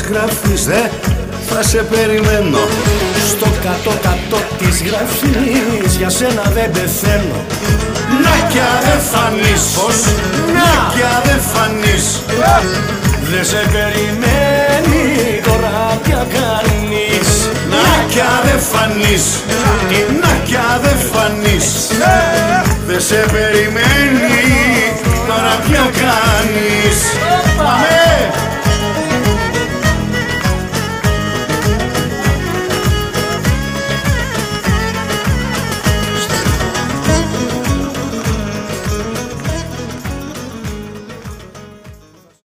γράφεις, θα σε περιμένω. Στο κάτω-κάτω της γραφής, για σένα δεν πεθαίνω. Να κι αν δεν φανείς, Πώς? να κι αν δεν φανείς, δεν σε περιμένει τώρα πια κανείς. να κι αν δεν φανείς, να κι αν δεν φανείς, δεν σε περιμένει τώρα πια κανείς. Πάμε!